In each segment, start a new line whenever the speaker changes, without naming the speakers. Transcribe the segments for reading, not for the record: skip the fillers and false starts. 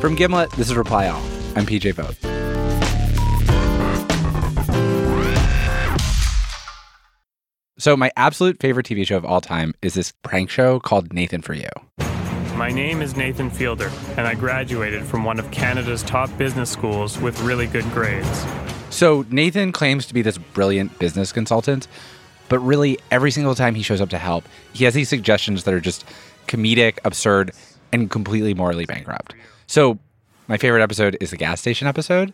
From Gimlet, this is Reply All. I'm PJ Vogt. So my absolute favorite TV show of all time is this prank show called Nathan For You.
My name is Nathan Fielder, and I graduated from one of Canada's top business schools with really good grades.
So Nathan claims to be this brilliant business consultant, but really every single time he shows up to help, he has these suggestions that are just comedic, absurd, and completely morally bankrupt. So my favorite episode is the gas station episode.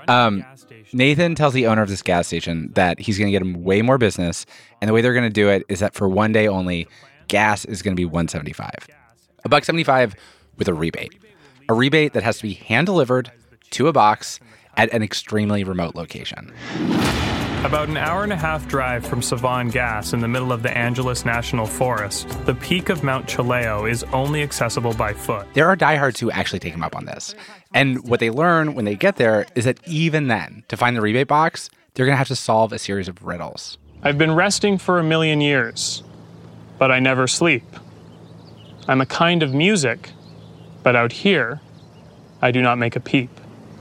Nathan tells the owner of this gas station that he's going to get him way more business, and the way they're going to do it is that for one day only, gas is going to be $1.75. $1.75 with a rebate. A rebate that has to be hand-delivered to a box at an extremely remote location.
About an hour-and-a-half drive from Savan Gas in the middle of the Angeles National Forest, the peak of Mount Chileo is only accessible by foot.
There are diehards who actually take him up on this. And what they learn when they get there is that even then, to find the rebate box, they're going to have to solve a series of riddles.
I've been resting for 1,000,000 years, but I never sleep. I'm a kind of music, but out here, I do not make a peep.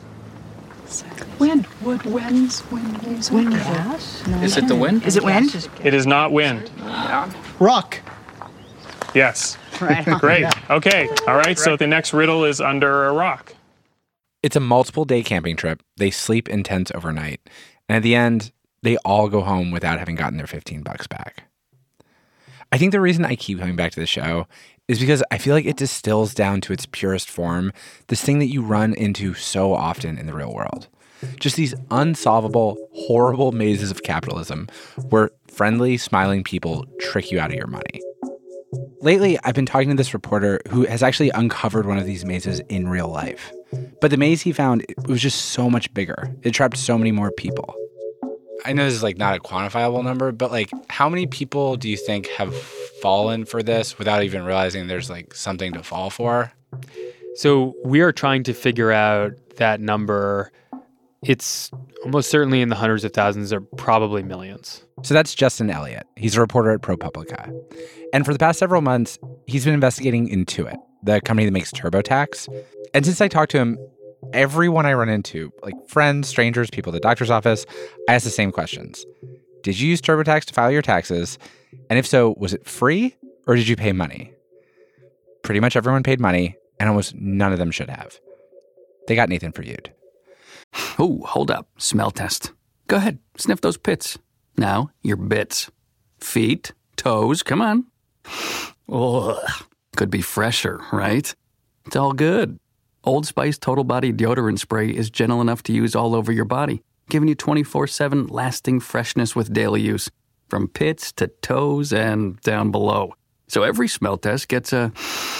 Wind. Winds. Wind. Wind. Gas? No.
Is it the wind?
Is it wind?
It is not wind.
Rock.
Yes.
Right.
Great. Okay. All right. So the next riddle is under a rock.
It's a multiple-day camping trip. They sleep in tents overnight. And at the end, they all go home without having gotten their $15 back. I think the reason I keep coming back to the show is because I feel like it distills down to its purest form this thing that you run into so often in the real world. Just these unsolvable, horrible mazes of capitalism where friendly, smiling people trick you out of your money. Lately, I've been talking to this reporter who has actually uncovered one of these mazes in real life. But the maze he found, it was just so much bigger. It trapped so many more people. I know this is not a quantifiable number, but how many people do you think have fallen for this without even realizing there's something to fall for?
So we are trying to figure out that number. It's almost certainly in the hundreds of thousands or probably millions.
So that's Justin Elliott. He's a reporter at ProPublica. And for the past several months, he's been investigating Intuit, the company that makes TurboTax. And since I talked to him, everyone I run into, friends, strangers, people at the doctor's office, I ask the same questions. Did you use TurboTax to file your taxes? And if so, was it free or did you pay money? Pretty much everyone paid money, and almost none of them should have. They got Nathan For You'd.
Oh, hold up. Smell test. Go ahead. Sniff those pits. Now, your bits. Feet, toes, come on. Ugh. Could be fresher, right? It's all good. Old Spice Total Body Deodorant Spray is gentle enough to use all over your body, giving you 24/7 lasting freshness with daily use, from pits to toes and down below. So every smell test gets a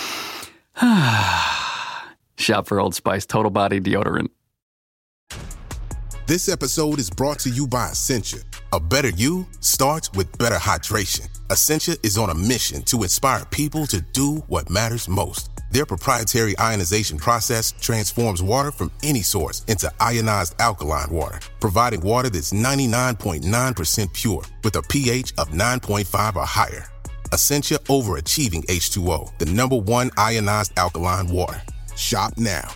shop for Old Spice Total Body Deodorant.
This episode is brought to you by Essentia. A better you starts with better hydration. Essentia is on a mission to inspire people to do what matters most. Their proprietary ionization process transforms water from any source into ionized alkaline water, providing water that's 99.9% pure with a pH of 9.5 or higher. Essentia overachieving H2O, the #1 ionized alkaline water. Shop now.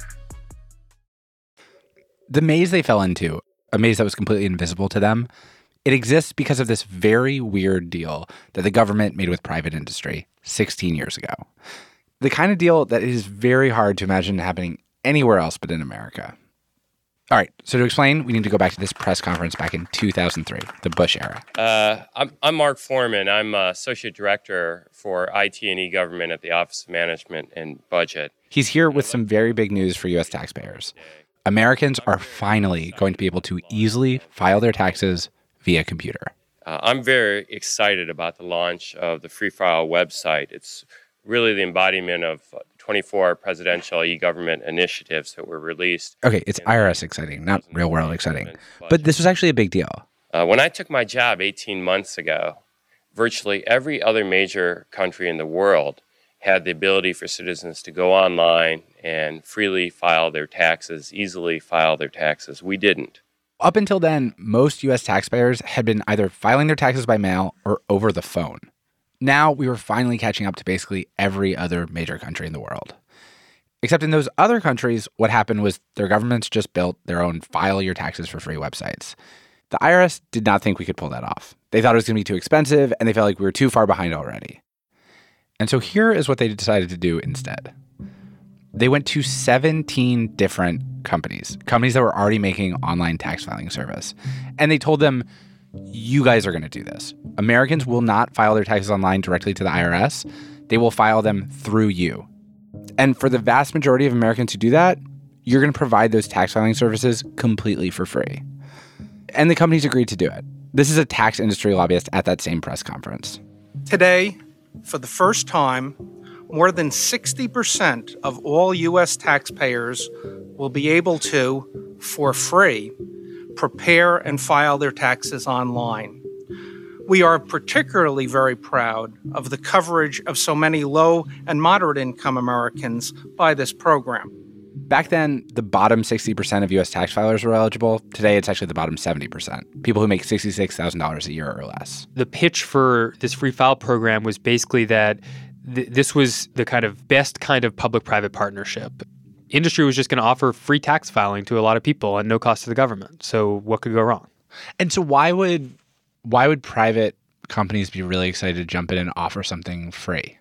The maze they fell into, a maze that was completely invisible to them, it exists because of this very weird deal that the government made with private industry 16 years ago. The kind of deal that is very hard to imagine happening anywhere else but in America. All right, so to explain, we need to go back to this press conference back in 2003, the Bush era.
I'm Mark Foreman. I'm Associate Director for IT and E-Government at the Office of Management and Budget.
He's here with some very big news for U.S. taxpayers. Americans are finally going to be able to easily file their taxes via computer.
I'm very excited about the launch of the Free File website. It's really the embodiment of 24 presidential e-government initiatives that were released.
Okay, it's IRS exciting, not real world exciting. But this was actually a big deal.
When I took my job 18 months ago, virtually every other major country in the world had the ability for citizens to go online and freely file their taxes, easily file their taxes. We didn't.
Up until then, most U.S. taxpayers had been either filing their taxes by mail or over the phone. Now we were finally catching up to basically every other major country in the world. Except in those other countries, what happened was their governments just built their own file your taxes for free websites. The IRS did not think we could pull that off. They thought it was going to be too expensive, and they felt like we were too far behind already. And so here is what they decided to do instead. They went to 17 different companies that were already making online tax filing service. And they told them, you guys are going to do this. Americans will not file their taxes online directly to the IRS. They will file them through you. And for the vast majority of Americans who do that, you're going to provide those tax filing services completely for free. And the companies agreed to do it. This is a tax industry lobbyist at that same press conference.
Today, for the first time, more than 60% of all U.S. taxpayers will be able to, for free, prepare and file their taxes online. We are particularly very proud of the coverage of so many low and moderate income Americans by this program.
Back then, the bottom 60% of U.S. tax filers were eligible. Today, it's actually the bottom 70%, people who make $66,000 a year or less.
The pitch for this free file program was basically that this was the kind of best kind of public-private partnership. Industry was just going to offer free tax filing to a lot of people at no cost to the government. So what could go wrong?
And so why would private companies be really excited to jump in and offer something free?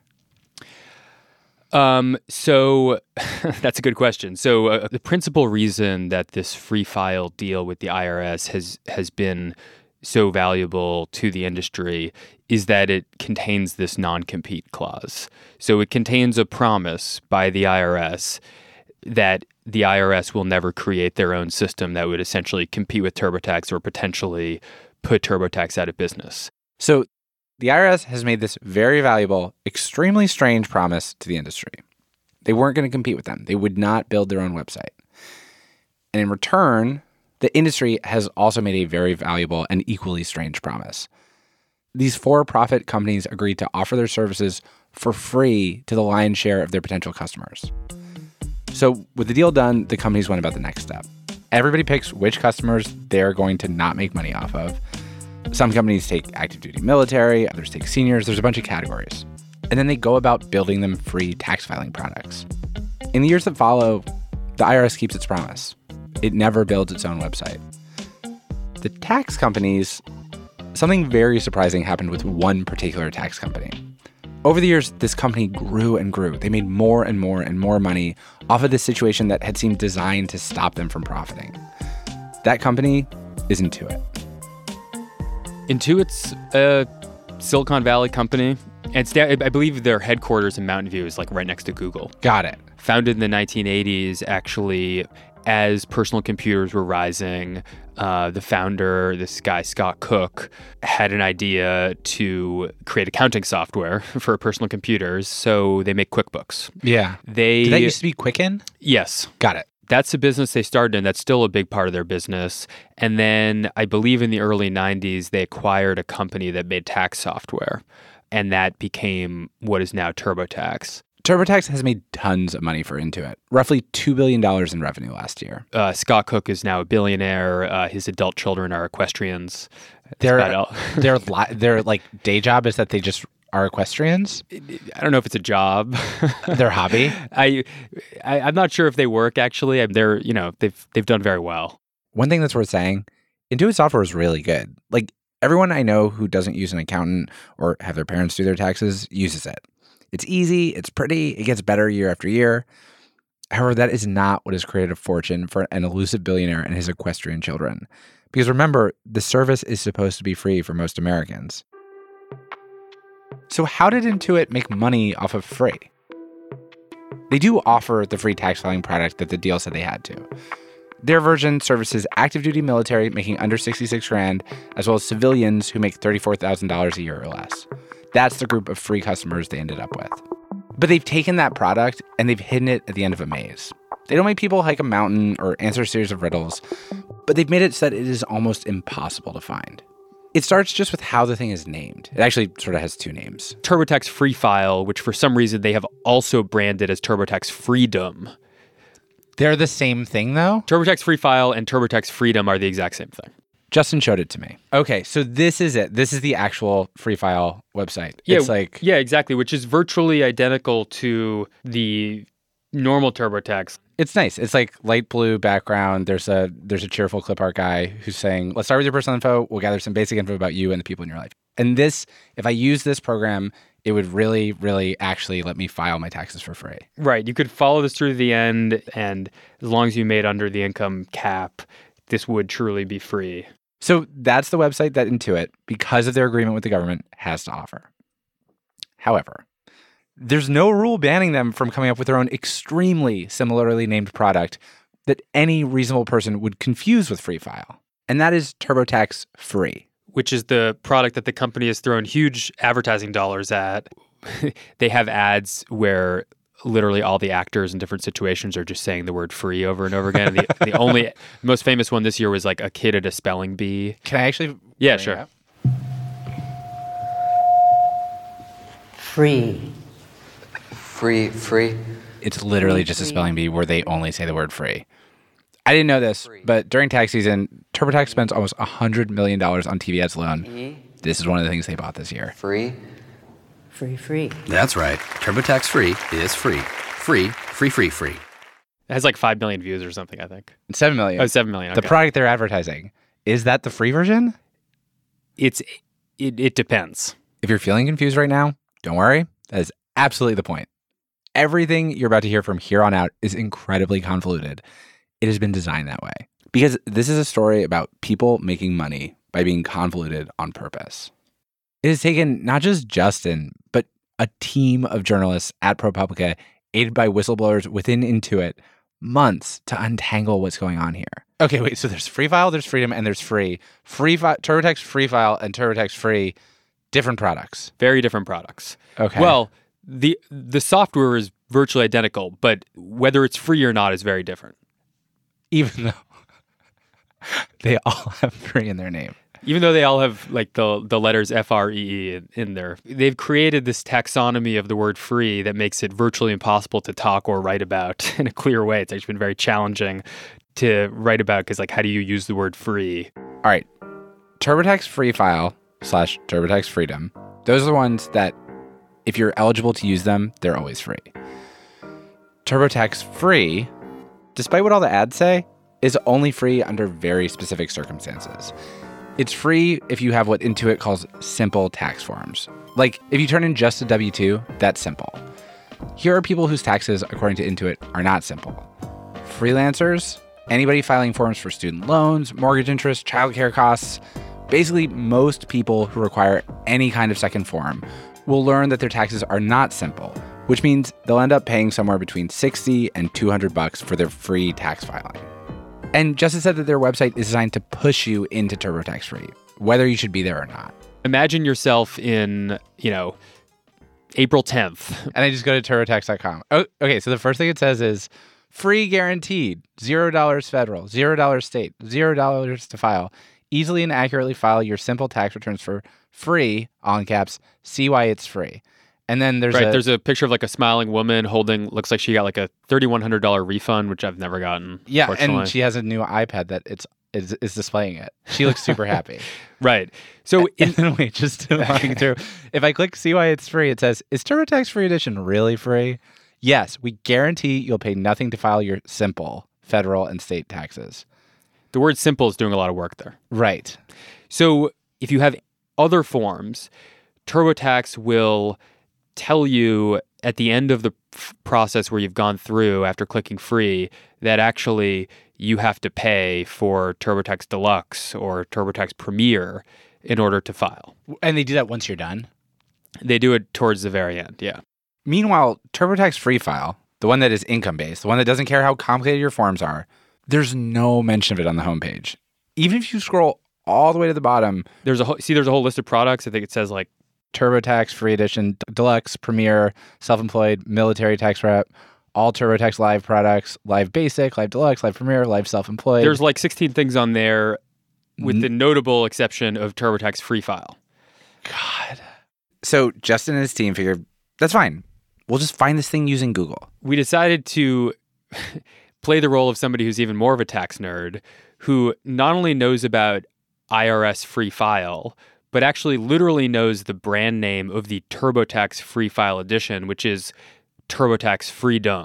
So that's a good question. So the principal reason that this free file deal with the IRS has been so valuable to the industry is that it contains this non-compete clause. So it contains a promise by the IRS that the IRS will never create their own system that would essentially compete with TurboTax or potentially put TurboTax out of business.
So the IRS has made this very valuable, extremely strange promise to the industry. They weren't going to compete with them. They would not build their own website. And in return, the industry has also made a very valuable and equally strange promise. These for-profit companies agreed to offer their services for free to the lion's share of their potential customers. So with the deal done, the companies went about the next step. Everybody picks which customers they're going to not make money off of. Some companies take active duty military, others take seniors. There's a bunch of categories. And then they go about building them free tax filing products. In the years that follow, the IRS keeps its promise. It never builds its own website. The tax companies, something very surprising happened with one particular tax company. Over the years, this company grew and grew. They made more and more and more money off of this situation that had seemed designed to stop them from profiting. That company is Intuit.
Intuit's a Silicon Valley company. And I believe their headquarters in Mountain View is like right next to Google.
Got it.
Founded in the 1980s, actually, as personal computers were rising, the founder, this guy, Scott Cook, had an idea to create accounting software for personal computers. So they make QuickBooks.
Yeah. Did that used to be Quicken?
Yes.
Got it.
That's the business they started in. That's still a big part of their business. And then I believe in the early 90s, they acquired a company that made tax software. And that became what is now TurboTax.
TurboTax has made tons of money for Intuit, roughly $2 billion in revenue last year.
Scott Cook is now a billionaire. His adult children are equestrians.
Their like day job is that they just are equestrians?
I don't know if it's a job.
Their hobby?
I'm not sure if they work actually. They've done very well.
One thing that's worth saying, Intuit software is really good. Like everyone I know who doesn't use an accountant or have their parents do their taxes uses it. It's easy, it's pretty, it gets better year after year. However, that is not what has created a fortune for an elusive billionaire and his equestrian children. Because remember, the service is supposed to be free for most Americans. So how did Intuit make money off of free? They do offer the free tax filing product that the deal said they had to. Their version services active duty military making under $66,000, as well as civilians who make $34,000 a year or less. That's the group of free customers they ended up with. But they've taken that product and they've hidden it at the end of a maze. They don't make people hike a mountain or answer a series of riddles, but they've made it so that it is almost impossible to find. It starts just with how the thing is named. It actually sort of has two names.
TurboTax Free File, which for some reason they have also branded as TurboTax Freedom.
They're the same thing, though?
TurboTax Free File and TurboTax Freedom are the exact same thing.
Justin showed it to me. Okay, so this is it. This is the actual Free File website.
Yeah,
it's like...
Yeah, exactly, which is virtually identical to the normal TurboTax.
It's nice. It's like light blue background. There's a cheerful clip art guy who's saying, let's start with your personal info. We'll gather some basic info about you and the people in your life. And this, if I use this program, it would really, really actually let me file my taxes for free.
Right. You could follow this through to the end, and as long as you made under the income cap, this would truly be free.
So that's the website that Intuit, because of their agreement with the government, has to offer. However, there's no rule banning them from coming up with their own extremely similarly named product that any reasonable person would confuse with Free File. And that is TurboTax Free.
Which is the product that the company has thrown huge advertising dollars at. They have ads where literally all the actors in different situations are just saying the word free over and over again. The most famous one this year was like a kid at a spelling bee.
Can I actually?
Yeah, sure.
Free.
Free.
It's literally just a spelling bee where they only say the word free. I didn't know this, but during tax season, TurboTax spends almost $100 million on TV ads alone. This is one of the things they bought this year.
Free.
That's right. TurboTax Free is free. Free. It
has like 5 million views or something, I think.
7 million.
Oh, 7 million. Okay.
The product they're advertising, is that the free version?
It depends.
If you're feeling confused right now, don't worry. That is absolutely the point. Everything you're about to hear from here on out is incredibly convoluted. It has been designed that way because this is a story about people making money by being convoluted on purpose. It has taken not just Justin, but a team of journalists at ProPublica, aided by whistleblowers within Intuit, months to untangle what's going on here. Okay, wait, so there's Free File, there's Freedom, and there's Free. TurboTax Free File and TurboTax Free, different products.
Very different products.
Okay.
Well, the software is virtually identical, but whether it's free or not is very different.
Even though they all have free in their name.
Even though they all have like the letters FREE in there. They've created this taxonomy of the word free that makes it virtually impossible to talk or write about in a clear way. It's actually been very challenging to write about because like how do you use the word free?
All right. TurboTax Free File / TurboTax Freedom. Those are the ones that if you're eligible to use them, they're always free. TurboTax Free, despite what all the ads say, is only free under very specific circumstances. It's free if you have what Intuit calls simple tax forms. Like, if you turn in just a W-2, that's simple. Here are people whose taxes, according to Intuit, are not simple. Freelancers, anybody filing forms for student loans, mortgage interest, childcare costs, basically most people who require any kind of second form will learn that their taxes are not simple, which means they'll end up paying somewhere between $60 and $200 for their free tax filing. And Justin said that their website is designed to push you into TurboTax Free, whether you should be there or not.
Imagine yourself in, April 10th.
And I just go to TurboTax.com. Oh, okay, so the first thing it says is free guaranteed, $0 federal, $0 state, $0 to file. Easily and accurately file your simple tax returns for free, all in caps. See why it's free. And then there's
a picture of like a smiling woman looks like she got like a $3,100 refund, which I've never gotten.
Yeah, and she has a new iPad that is displaying it. She looks super happy.
Right. So
wait, just walking through. If I click see why it's free, it says, is TurboTax Free Edition really free? Yes, we guarantee you'll pay nothing to file your simple federal and state taxes.
The word simple is doing a lot of work there.
Right.
So if you have other forms, TurboTax will tell you at the end of the process where you've gone through after clicking free that actually you have to pay for TurboTax Deluxe or TurboTax Premier in order to file.
And they do that once you're done?
They do it towards the very end, yeah.
Meanwhile, TurboTax Free File, the one that is income-based, the one that doesn't care how complicated your forms are, there's no mention of it on the homepage. Even if you scroll all the way to the bottom,
there's a whole list of products. I think it says like
TurboTax Free Edition, Deluxe, Premier, Self-Employed, Military Tax Prep, all TurboTax Live products, Live Basic, Live Deluxe, Live Premier, Live Self-Employed.
There's like 16 things on there with the notable exception of TurboTax Free File.
God. So Justin and his team figured, that's fine. We'll just find this thing using Google.
We decided to play the role of somebody who's even more of a tax nerd, who not only knows about IRS Free File, but actually literally knows the brand name of the TurboTax Free File edition, which is TurboTax Freedom.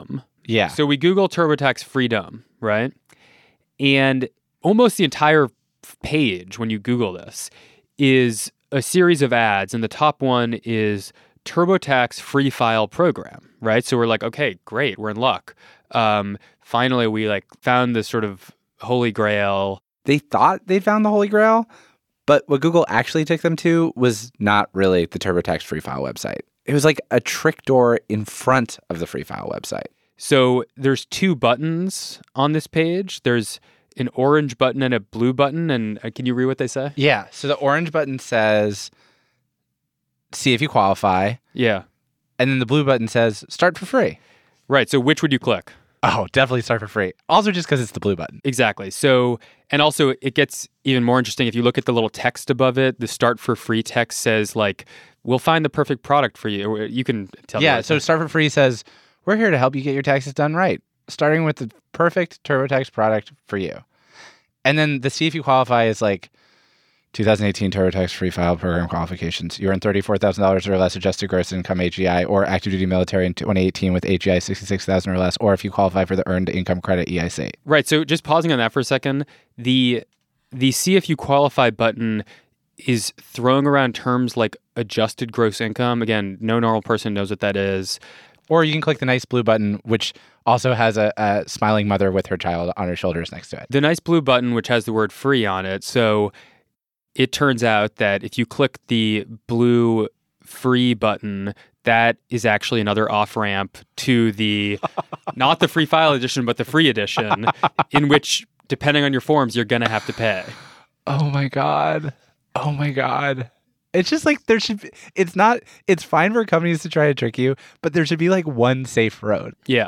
Yeah.
So we Google TurboTax Freedom, right? And almost the entire page, when you Google this, is a series of ads. And the top one is TurboTax Free File Program, right? So we're like, okay, great, we're in luck. Finally, we found this sort of holy grail.
They thought they'd found the holy grail, but what Google actually took them to was not really the TurboTax Free File website. It was like a trick door in front of the Free File website.
So there's two buttons on this page. There's an orange button and a blue button. And can you read what they say?
Yeah. So the orange button says, see if you qualify.
Yeah.
And then the blue button says, start for free.
Right. So which would you click?
Oh, definitely start for free. Also just because it's the blue button.
Exactly. So, and also it gets even more interesting if you look at the little text above it. The start for free text says we'll find the perfect product for you. You can tell me.
Yeah. So start for free says, we're here to help you get your taxes done right, starting with the perfect TurboTax product for you. And then the see if you qualify is 2018 TurboTax Free File Program qualifications. You earn $34,000 or less adjusted gross income AGI or active duty military in 2018 with AGI 66,000 or less, or if you qualify for the earned income credit EIC.
Right. So just pausing on that for a second, the see if you qualify button is throwing around terms like adjusted gross income. Again, no normal person knows what that is.
Or you can click the nice blue button, which also has a smiling mother with her child on her shoulders next to it.
The nice blue button, which has the word free on it. So it turns out that if you click the blue free button, that is actually another off-ramp to the, not the free file edition, but the free edition, in which, depending on your forms, you're going to have to pay.
Oh my God. Oh my God. It's just there should be, it's fine for companies to try to trick you, but there should be one safe road.
Yeah.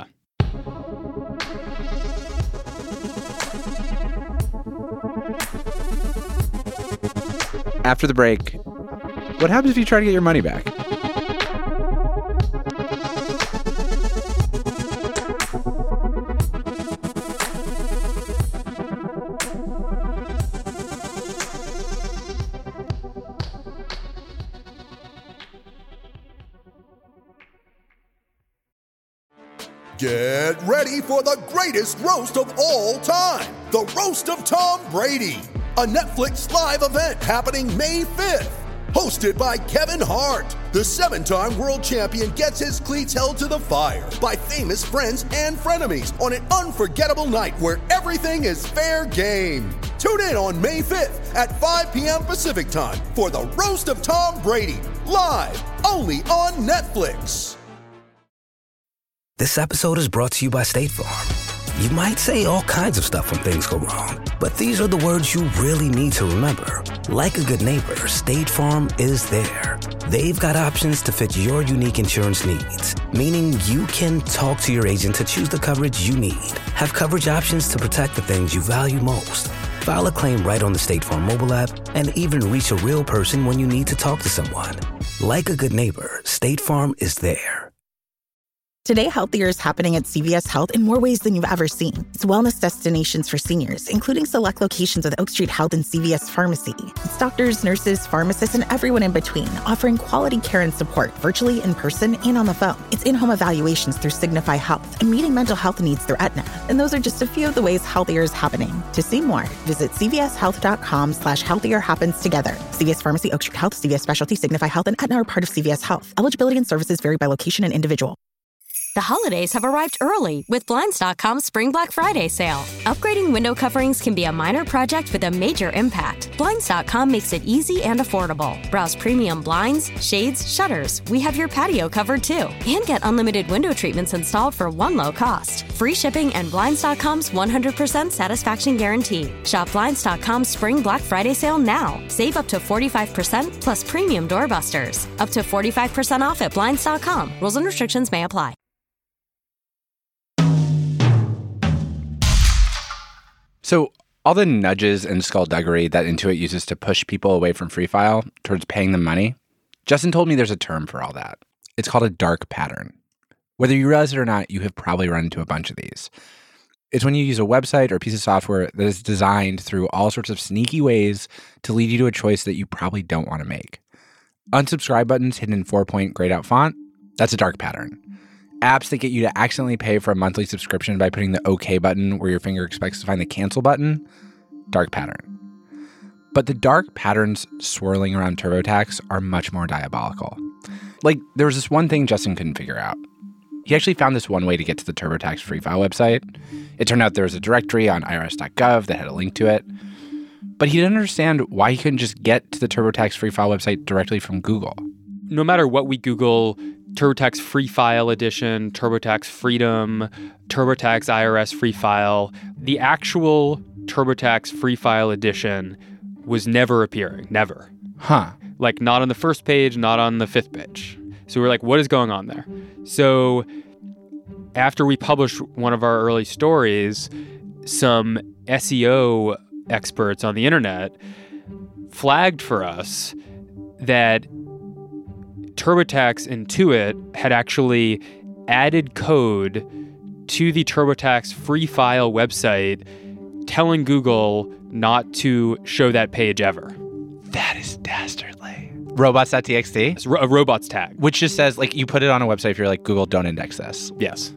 After the break, what happens if you try to get your money back?
Get ready for the greatest roast of all time, the Roast of Tom Brady, a Netflix live event happening May 5th. Hosted by Kevin Hart, the 7-time world champion gets his cleats held to the fire by famous friends and frenemies on an unforgettable night where everything is fair game. Tune in on May 5th at 5 p.m. Pacific time for the Roast of Tom Brady, live only on Netflix.
This episode is brought to you by State Farm. You might say all kinds of stuff when things go wrong, but these are the words you really need to remember. Like a good neighbor, State Farm is there. They've got options to fit your unique insurance needs, meaning you can talk to your agent to choose the coverage you need, have coverage options to protect the things you value most, file a claim right on the State Farm mobile app, and even reach a real person when you need to talk to someone. Like a good neighbor, State Farm is there.
Today, Healthier is happening at CVS Health in more ways than you've ever seen. It's wellness destinations for seniors, including select locations with Oak Street Health and CVS Pharmacy. It's doctors, nurses, pharmacists, and everyone in between, offering quality care and support virtually, in person, and on the phone. It's in-home evaluations through Signify Health and meeting mental health needs through Aetna. And those are just a few of the ways Healthier is happening. To see more, visit cvshealth.com/healthier happens together. CVS Pharmacy, Oak Street Health, CVS Specialty, Signify Health, and Aetna are part of CVS Health. Eligibility and services vary by location and individual.
The holidays have arrived early with Blinds.com's Spring Black Friday sale. Upgrading window coverings can be a minor project with a major impact. Blinds.com makes it easy and affordable. Browse premium blinds, shades, shutters. We have your patio covered too. And get unlimited window treatments installed for one low cost. Free shipping and Blinds.com's 100% satisfaction guarantee. Shop Blinds.com's Spring Black Friday sale now. Save up to 45% plus premium doorbusters. Up to 45% off at Blinds.com. Rules and restrictions may apply.
So all the nudges and skullduggery that Intuit uses to push people away from Free File towards paying them money, Justin told me there's a term for all that. It's called a dark pattern. Whether you realize it or not, you have probably run into a bunch of these. It's when you use a website or a piece of software that is designed through all sorts of sneaky ways to lead you to a choice that you probably don't want to make. Unsubscribe buttons hidden in 4-point grayed out font, that's a dark pattern. apps that get you to accidentally pay for a monthly subscription by putting the OK button where your finger expects to find the cancel button, dark pattern. But the dark patterns swirling around TurboTax are much more diabolical. Like, there was this one thing Justin couldn't figure out. He actually found this one way to get to the TurboTax Free File website. It turned out there was a directory on irs.gov that had a link to it. But he didn't understand why he couldn't just get to the TurboTax Free File website directly from Google.
No matter what we Google, TurboTax Free File Edition, TurboTax Freedom, TurboTax IRS Free File, the actual TurboTax Free File Edition was never appearing. Never.
Huh.
Like, not on the first page, not on the fifth page. So we're like, what is going on there? So after we published one of our early stories, some SEO experts on the internet flagged for us that TurboTax Intuit had actually added code to the TurboTax Free File website telling Google not to show that page ever.
That is dastardly. Robots.txt?
It's a robots tag.
Which just says, like, you put it on a website if you're like, Google, don't index this.
Yes.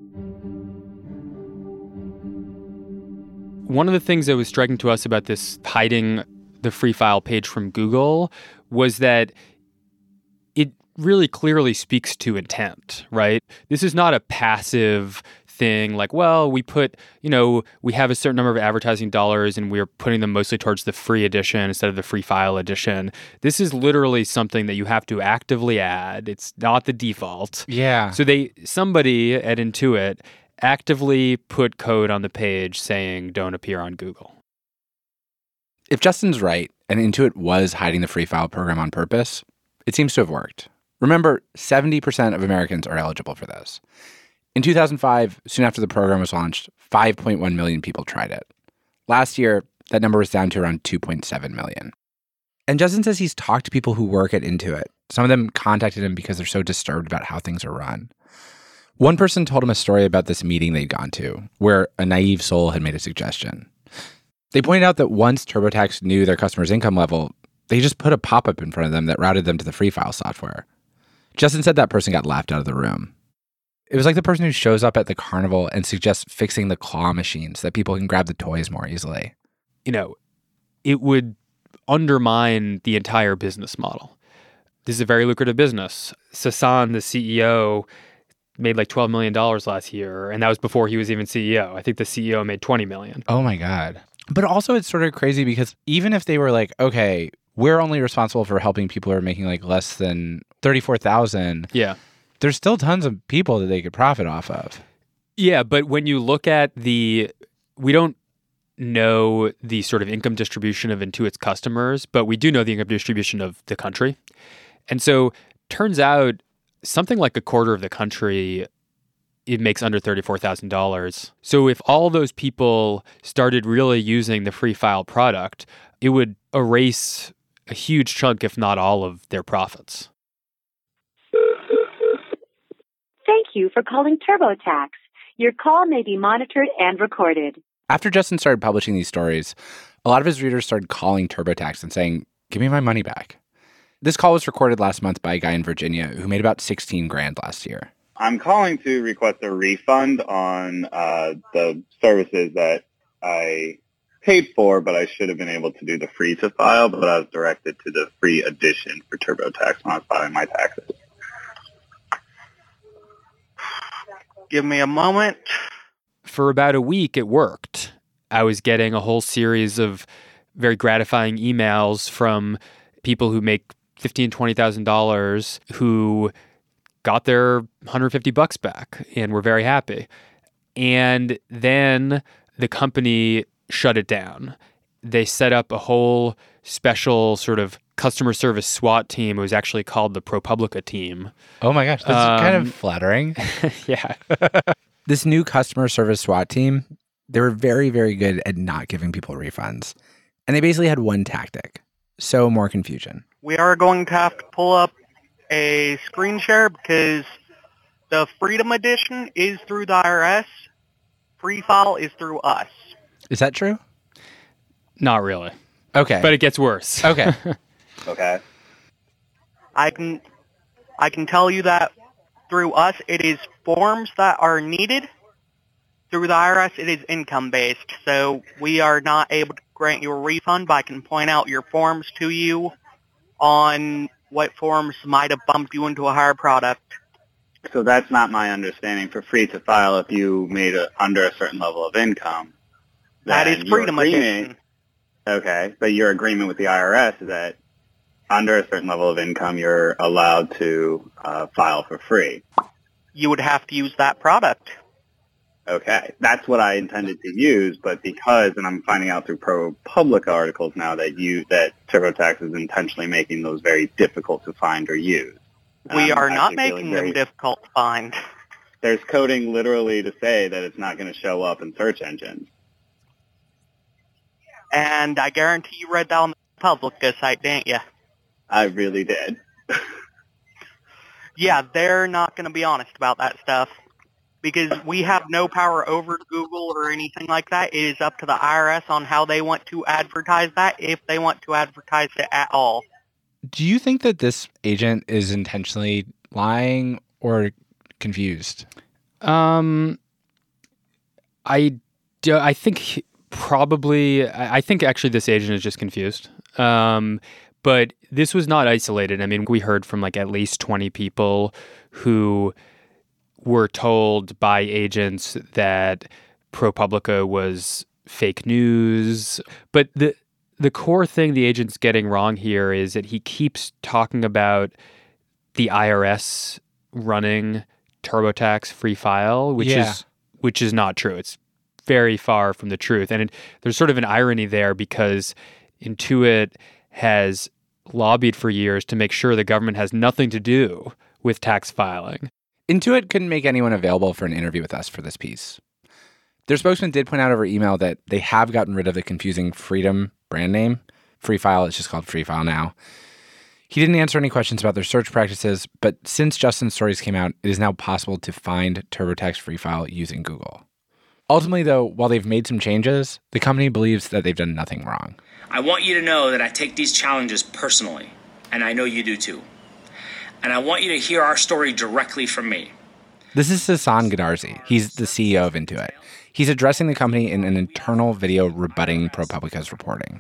One of the things that was striking to us about this hiding the free file page from Google was that it really clearly speaks to intent, right? This is not a passive thing like, well, we put, we have a certain number of advertising dollars and we're putting them mostly towards the free edition instead of the free file edition. This is literally something that you have to actively add. It's not the default.
Yeah.
So somebody at Intuit actively put code on the page saying don't appear on Google.
If Justin's right, and Intuit was hiding the free file program on purpose, it seems to have worked. Remember, 70% of Americans are eligible for this. In 2005, soon after the program was launched, 5.1 million people tried it. Last year, that number was down to around 2.7 million. And Justin says he's talked to people who work at Intuit. Some of them contacted him because they're so disturbed about how things are run. One person told him a story about this meeting they'd gone to, where a naive soul had made a suggestion. They pointed out that once TurboTax knew their customer's income level, they just put a pop-up in front of them that routed them to the free file software. Justin said that person got laughed out of the room. It was like the person who shows up at the carnival and suggests fixing the claw machines so that people can grab the toys more easily.
It would undermine the entire business model. This is a very lucrative business. Sasan, the CEO, made like $12 million last year, and that was before he was even CEO. I think the CEO made $20 million.
Oh my God. But also it's sort of crazy because even if they were like, okay, we're only responsible for helping people who are making like less than $34,000.
Yeah.
There's still tons of people that they could profit off of.
Yeah, but when you look at we don't know the sort of income distribution of Intuit's customers, but we do know the income distribution of the country. And so turns out something like a quarter of the country, it makes under $34,000. So if all those people started really using the free file product, it would erase a huge chunk, if not all, of their profits.
Thank you for calling TurboTax. Your call may be monitored and recorded.
After Justin started publishing these stories, a lot of his readers started calling TurboTax and saying, give me my money back. This call was recorded last month by a guy in Virginia who made about $16,000 last year.
I'm calling to request a refund on the services that I paid for, but I should have been able to do the free to file, but I was directed to the free edition for TurboTax when I was filing my taxes. Give me a moment.
For about a week, it worked. I was getting a whole series of very gratifying emails from people who make $15,000, $20,000 who got their $150 back and were very happy. And then the company shut it down. They set up a whole special sort of customer service SWAT team. It was actually called the ProPublica team.
Oh my gosh, that's kind of flattering.
Yeah.
This new customer service SWAT team, they were very, very good at not giving people refunds. And they basically had one tactic: sow more confusion.
We are going to have to pull up a screen share because the Freedom Edition is through the IRS. Free File is through us.
Is that true?
Not really.
Okay.
But it gets worse.
Okay.
Okay.
I can tell you that Through us, it is forms that are needed. Through the IRS, it is income-based. So we are not able to grant you a refund, but I can point out your forms to you on what forms might have bumped you into a higher product.
So that's not my understanding. For free to file, if you made it under a certain level of income,
that is Freedom Edition.
Okay, but your agreement with the IRS is that under a certain level of income, you're allowed to file for free.
You would have to use that product.
Okay, that's what I intended to use, but because, and I'm finding out through ProPublica articles now that TurboTax is intentionally making those very difficult to find or use.
We are not making them difficult to find.
There's coding literally to say that it's not going to show up in search engines.
And I guarantee you read that on the Publica site, didn't you?
I really did.
Yeah, they're not going to be honest about that stuff. Because we have no power over Google or anything like that. It is up to the IRS on how they want to advertise that, if they want to advertise it at all.
Do you think that this agent is intentionally lying or confused?
I think probably. I think actually this agent is just confused. But this was not isolated. I mean, we heard from like at least 20 people who were told by agents that ProPublica was fake news. But the core thing the agent's getting wrong here is that he keeps talking about the IRS running TurboTax Free File, which is not true. It's very far from the truth. And there's sort of an irony there because Intuit has lobbied for years to make sure the government has nothing to do with tax filing.
Intuit couldn't make anyone available for an interview with us for this piece. Their spokesman did point out over email that they have gotten rid of the confusing Freedom brand name. Free File is just called Free File now. He didn't answer any questions about their search practices, but since Justin's stories came out, it is now possible to find TurboTax Free File using Google. Ultimately, though, while they've made some changes, the company believes that they've done nothing wrong.
I want you to know that I take these challenges personally, and I know you do too. And I want you to hear our story directly from me.
This is Sasan Goodarzi. He's the CEO of Intuit. He's addressing the company in an internal video rebutting ProPublica's reporting.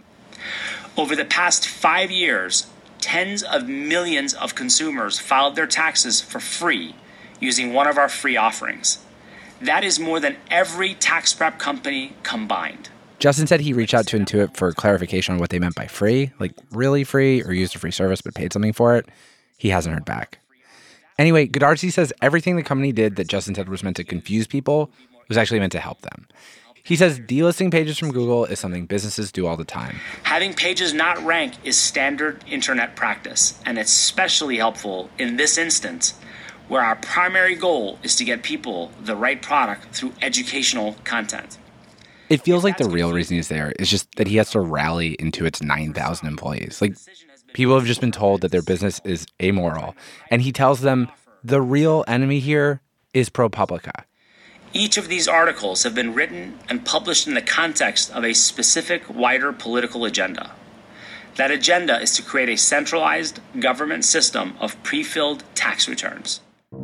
Over the past 5 years, tens of millions of consumers filed their taxes for free using one of our free offerings. That is more than every tax prep company combined.
Justin said he reached out to Intuit for clarification on what they meant by free, like really free or used a free service but paid something for it. He hasn't heard back. Anyway, Goodarzi says everything the company did that Justin said was meant to confuse people was actually meant to help them. He says delisting pages from Google is something businesses do all the time.
Having pages not rank is standard internet practice, and it's especially helpful in this instance, where our primary goal is to get people the right product through educational content.
It feels like the real reason he's there is just that he has to rally Intuit's 9,000 employees. Like, people have just been told that their business is amoral, and he tells them the real enemy here is ProPublica.
Each of these articles have been written and published in the context of a specific wider political agenda. That agenda is to create a centralized government system of pre-filled tax returns.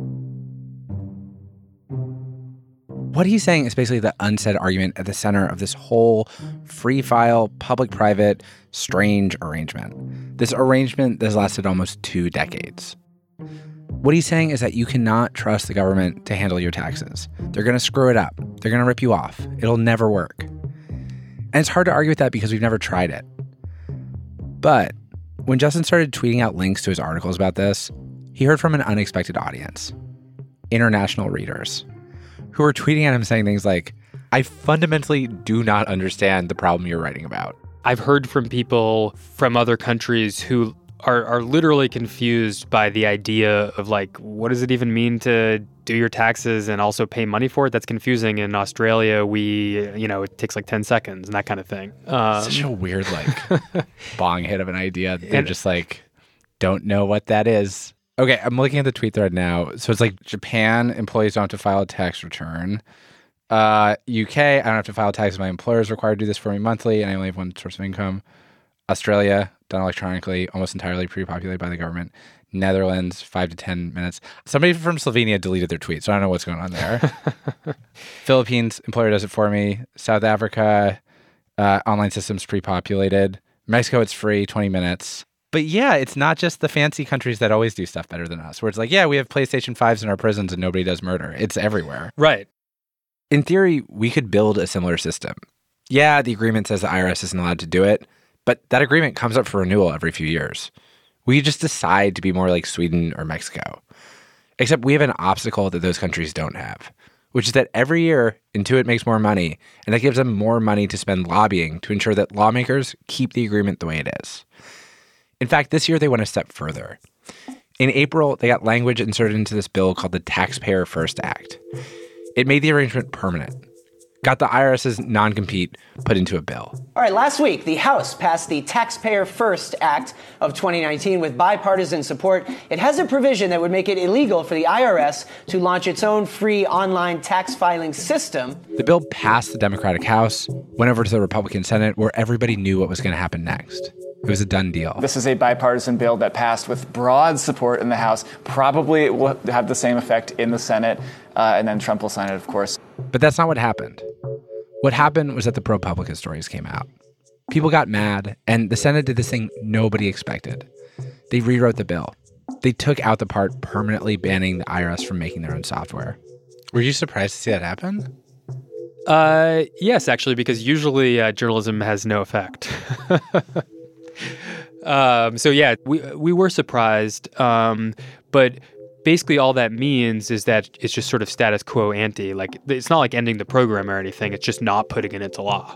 What he's saying is basically the unsaid argument at the center of this whole free file, public-private, strange arrangement. This arrangement that has lasted almost 2 decades. What he's saying is that you cannot trust the government to handle your taxes. They're going to screw it up. They're going to rip you off. It'll never work. And it's hard to argue with that because we've never tried it. But when Justin started tweeting out links to his articles about this, he heard from an unexpected audience. International readers who were tweeting at him saying things like, I fundamentally do not understand the problem you're writing about.
I've heard from people from other countries who are literally confused by the idea of, like, what does it even mean to do your taxes and also pay money for it? That's confusing. In Australia, it takes like 10 seconds and that kind of thing.
Such a weird, bong hit of an idea. They're just like, don't know what that is. Okay, I'm looking at the tweet thread now. So it's like Japan, employees don't have to file a tax return. UK, I don't have to file taxes. My employer is required to do this for me monthly, and I only have one source of income. Australia, done electronically, almost entirely pre-populated by the government. Netherlands, 5 to 10 minutes. Somebody from Slovenia deleted their tweet, so I don't know what's going on there. Philippines, employer does it for me. South Africa, online systems pre-populated. Mexico, it's free, 20 minutes. But yeah, it's not just the fancy countries that always do stuff better than us, where it's like, yeah, we have PlayStation 5s in our prisons and nobody does murder. It's everywhere.
Right.
In theory, we could build a similar system. Yeah, the agreement says the IRS isn't allowed to do it, but that agreement comes up for renewal every few years. We just decide to be more like Sweden or Mexico. Except we have an obstacle that those countries don't have, which is that every year, Intuit makes more money, and that gives them more money to spend lobbying to ensure that lawmakers keep the agreement the way it is. In fact, this year they went a step further. In April, they got language inserted into this bill called the Taxpayer First Act. It made the arrangement permanent, got the IRS's non-compete put into a bill.
All right, last week, the House passed the Taxpayer First Act of 2019 with bipartisan support. It has a provision that would make it illegal for the IRS to launch its own free online tax filing system.
The bill passed the Democratic House, went over to the Republican Senate, where everybody knew what was going to happen next. It was a done deal.
This is a bipartisan bill that passed with broad support in the House. Probably it will have the same effect in the Senate, and then Trump will sign it, of course.
But that's not what happened. What happened was that the ProPublica stories came out. People got mad, and the Senate did this thing nobody expected. They rewrote the bill. They took out the part permanently banning the IRS from making their own software. Were you surprised to see that happen?
Yes, actually, because usually journalism has no effect. So yeah, we were surprised, but basically all that means is that it's just sort of status quo ante. Like, it's not like ending the program or anything. It's just not putting it into law.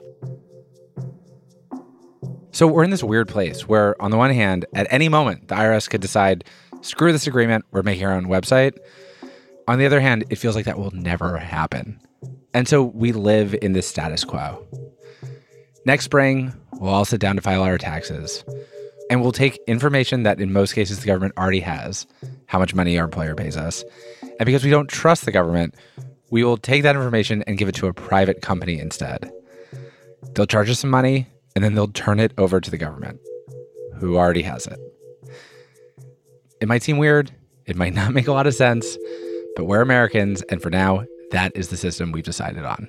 So we're in this weird place where, on the one hand, at any moment, the IRS could decide, screw this agreement, we're making our own website. On the other hand, it feels like that will never happen. And so we live in this status quo. Next spring, we'll all sit down to file our taxes. And we'll take information that in most cases the government already has, how much money our employer pays us. And because we don't trust the government, we will take that information and give it to a private company instead. They'll charge us some money, and then they'll turn it over to the government, who already has it. It might seem weird. It might not make a lot of sense. But we're Americans, and for now, that is the system we've decided on.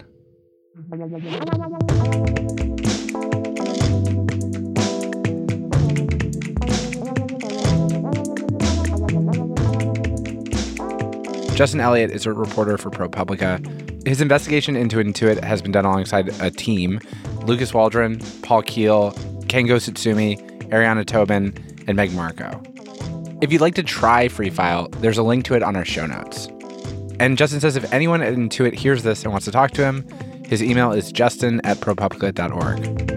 Justin Elliott is a reporter for ProPublica. His investigation into Intuit has been done alongside a team: Lucas Waldron, Paul Keel, Kengo Tsutsumi, Ariana Tobin, and Meg Marco. If you'd like to try Free File, there's a link to it on our show notes. And Justin says if anyone at Intuit hears this and wants to talk to him, his email is justin@propublica.org.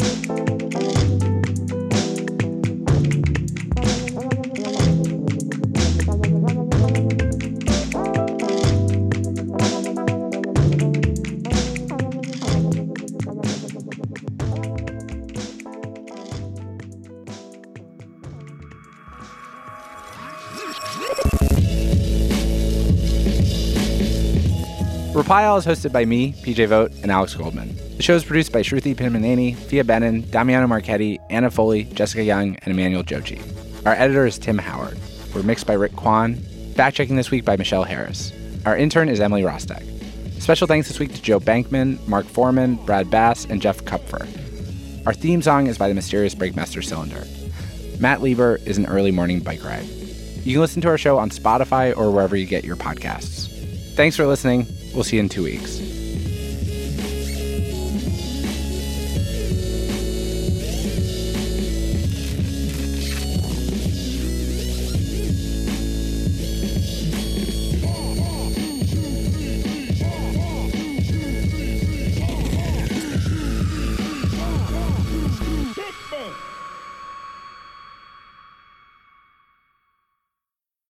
Repile is hosted by me, PJ Vogt, and Alex Goldman. The show is produced by Shruti Pinmaneni, Fia Benin, Damiano Marchetti, Anna Foley, Jessica Young, and Emmanuel Jochi. Our editor is Tim Howard. We're mixed by Rick Kwan. Fact-checking this week by Michelle Harris. Our intern is Emily Rostek. Special thanks this week to Joe Bankman, Mark Foreman, Brad Bass, and Jeff Kupfer. Our theme song is by the mysterious Breakmaster Cylinder. Matt Lieber is an early morning bike ride. You can listen to our show on Spotify or wherever you get your podcasts. Thanks for listening. We'll see you in 2 weeks.